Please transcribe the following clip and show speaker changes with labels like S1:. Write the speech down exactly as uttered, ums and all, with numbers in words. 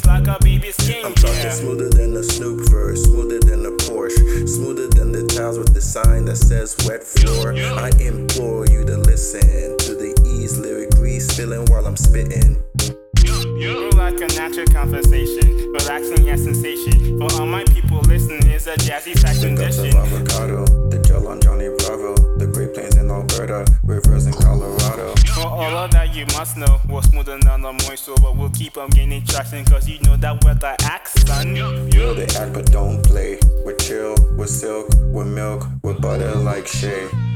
S1: just like a baby's skin.
S2: I'm talking
S1: Yeah.
S2: smoother than a Snoop verse, smoother than a Porsche, smoother than the tiles with the sign that says wet floor. I implore you to listen to the ease, lyric grease spilling while I'm spitting.
S1: Like a natural conversation, relaxing and sensation. For all my people listening, it's a jazzy side
S2: The guts
S1: condition.
S2: of avocado, the gel on Johnny Bravo, the Great Plains in Alberta, rivers in Colorado.
S1: For all of that you must know, we're smoother than the moist, so but we'll keep on gaining traction, cause you know that we're the accent.
S2: Yo, they act but don't play. We're chill, we're silk, we're milk, we're butter like Shay.